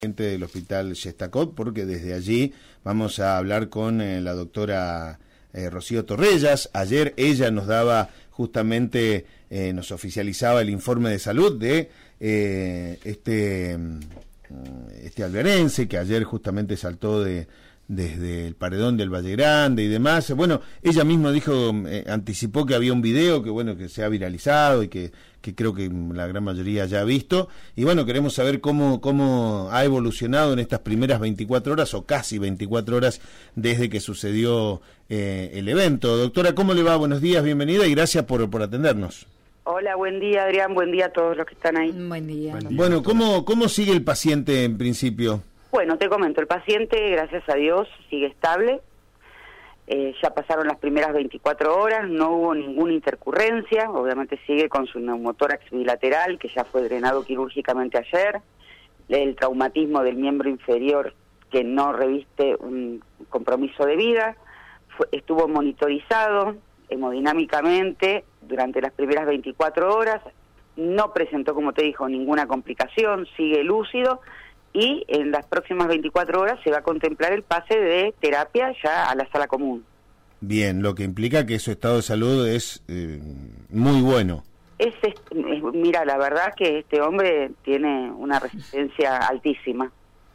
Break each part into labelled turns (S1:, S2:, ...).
S1: del Hospital Shestakov, porque desde allí vamos a hablar con la doctora Rocío Torrellas. Ayer ella nos daba justamente, nos oficializaba el informe de salud de este alberense que ayer justamente saltó desde el paredón del Valle Grande y demás. Bueno, ella misma dijo, anticipó que había un video que se ha viralizado y que creo que la gran mayoría ya ha visto, y bueno, queremos saber cómo ha evolucionado en estas primeras 24 horas o casi 24 horas desde que sucedió el evento. Doctora, ¿cómo le va? Buenos días, bienvenida y gracias por atendernos.
S2: Hola, buen día, Adrián, buen día a todos los que están ahí.
S3: Buen día.
S1: Bueno, ¿cómo sigue el paciente en principio?
S2: Bueno, te comento, el paciente, gracias a Dios, sigue estable. Ya pasaron las primeras 24 horas, no hubo ninguna intercurrencia, obviamente sigue con su neumotórax bilateral, que ya fue drenado quirúrgicamente ayer, el traumatismo del miembro inferior que no reviste un compromiso de vida, estuvo monitorizado hemodinámicamente durante las primeras 24 horas, no presentó, como te dijo, ninguna complicación, sigue lúcido, y en las próximas 24 horas se va a contemplar el pase de terapia ya a la sala común.
S1: Bien, lo que implica que su estado de salud es muy bueno.
S2: Mira, la verdad que este hombre tiene una resistencia altísima.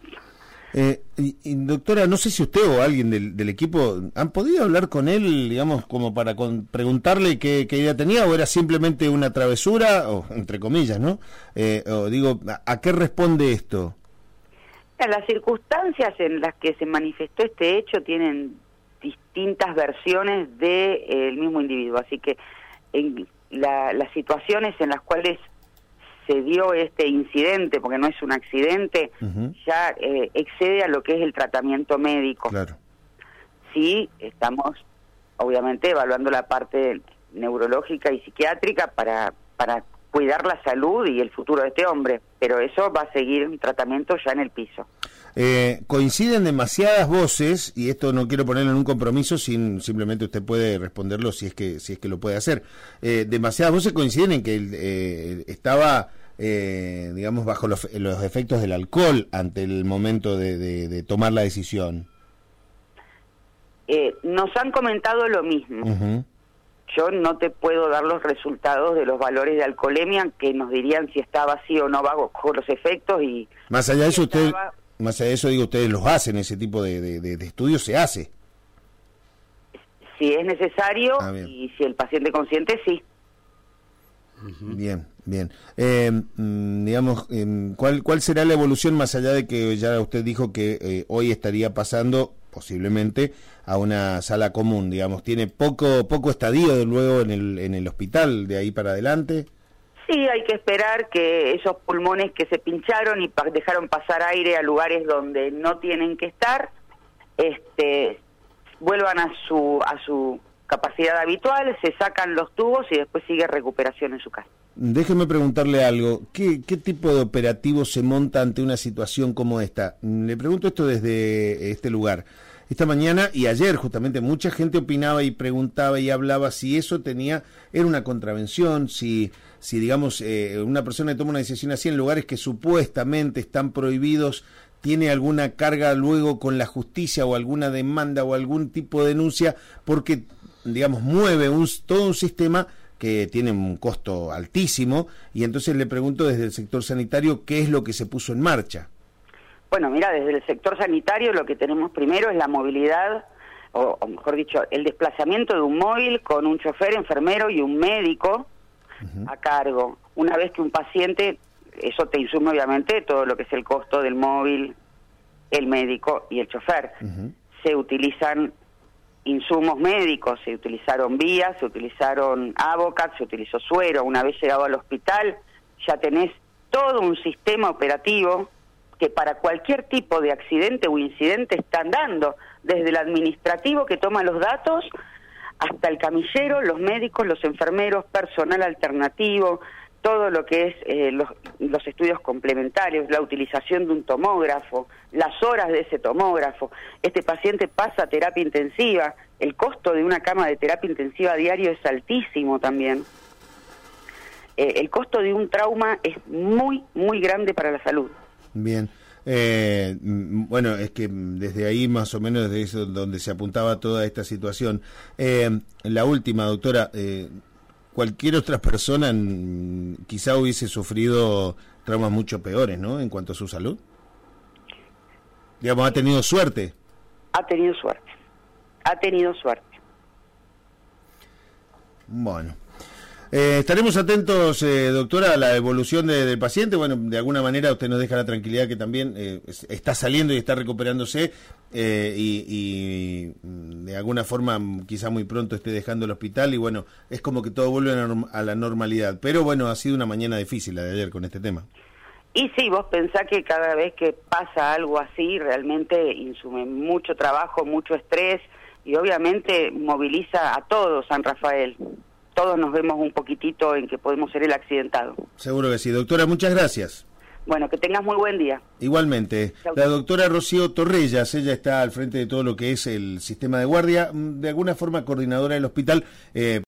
S1: Y doctora, no sé si usted o alguien del equipo han podido hablar con él, digamos, como para preguntarle qué idea tenía, o era simplemente una travesura, o entre comillas, ¿no? O digo, ¿a qué responde esto?
S2: Las circunstancias en las que se manifestó este hecho tienen distintas versiones del mismo individuo, así que las situaciones en las cuales se dio este incidente, porque no es un accidente, ya excede a lo que es el tratamiento médico.
S1: Claro.
S2: Sí, estamos obviamente evaluando la parte neurológica y psiquiátrica para cuidar la salud y el futuro de este hombre, pero eso va a seguir un tratamiento ya en el piso.
S1: Coinciden demasiadas voces, y esto no quiero ponerlo en un compromiso, simplemente usted puede responderlo si es que lo puede hacer. Demasiadas voces coinciden en que él estaba, digamos, bajo los efectos del alcohol ante el momento de tomar la decisión.
S2: Nos han comentado lo mismo. Yo no te puedo dar los resultados de los valores de alcoholemia que nos dirían si estaba así o no bajo los efectos. Y
S1: más allá de eso, más allá de eso, digo, ustedes los hacen, ese tipo de estudios se hace.
S2: Si es necesario y si el paciente consciente, sí.
S1: Bien. Digamos, ¿cuál será la evolución más allá de que ya usted dijo que hoy estaría pasando posiblemente a una sala común, digamos? ¿Tiene poco estadio luego en el hospital de ahí para adelante?
S2: Sí, hay que esperar que esos pulmones que se pincharon y dejaron pasar aire a lugares donde no tienen que estar, vuelvan a su capacidad habitual, se sacan los tubos y después sigue recuperación en su casa.
S1: Déjeme preguntarle algo. ¿Qué tipo de operativo se monta ante una situación como esta? Le pregunto esto desde este lugar. Esta mañana y ayer justamente mucha gente opinaba y preguntaba y hablaba si eso era una contravención, si digamos una persona que toma una decisión así en lugares que supuestamente están prohibidos, tiene alguna carga luego con la justicia o alguna demanda o algún tipo de denuncia, porque digamos mueve todo un sistema que tiene un costo altísimo, y entonces le pregunto desde el sector sanitario qué es lo que se puso en marcha.
S2: Bueno, mira, desde el sector sanitario lo que tenemos primero es la movilidad, o mejor dicho, el desplazamiento de un móvil con un chofer, enfermero y un médico a cargo. Una vez que un paciente, eso te insume obviamente todo lo que es el costo del móvil, el médico y el chofer. Se utilizan insumos médicos, se utilizaron vías, se utilizaron Avocat, se utilizó suero. Una vez llegado al hospital ya tenés todo un sistema operativo que para cualquier tipo de accidente o incidente están dando, desde el administrativo que toma los datos hasta el camillero, los médicos, los enfermeros, personal alternativo, todo lo que es los estudios complementarios, la utilización de un tomógrafo, las horas de ese tomógrafo. Este paciente pasa a terapia intensiva, el costo de una cama de terapia intensiva a diario es altísimo también. El costo de un trauma es muy, muy grande para la salud.
S1: Bien. Bueno, es que desde ahí más o menos desde eso donde se apuntaba toda esta situación. La última, doctora, cualquier otra persona quizá hubiese sufrido traumas mucho peores, ¿no? En cuanto a su salud. Digamos, ha tenido suerte.
S2: Ha tenido suerte. Ha tenido suerte.
S1: Bueno. Estaremos atentos, doctora, a la evolución del paciente. Bueno, de alguna manera usted nos deja la tranquilidad que también está saliendo y está recuperándose y de alguna forma quizá muy pronto esté dejando el hospital y bueno, es como que todo vuelve a la normalidad. Pero bueno, ha sido una mañana difícil la de ayer con este tema.
S2: Y sí, vos pensás que cada vez que pasa algo así realmente insume mucho trabajo, mucho estrés y obviamente moviliza a todo San Rafael. Todos nos vemos un poquitito en que podemos ser el accidentado.
S1: Seguro que sí. Doctora, muchas gracias.
S2: Bueno, que tengas muy buen día.
S1: Igualmente.
S2: Chau.
S1: La doctora Rocío Torrellas, ella está al frente de todo lo que es el sistema de guardia, de alguna forma coordinadora del hospital.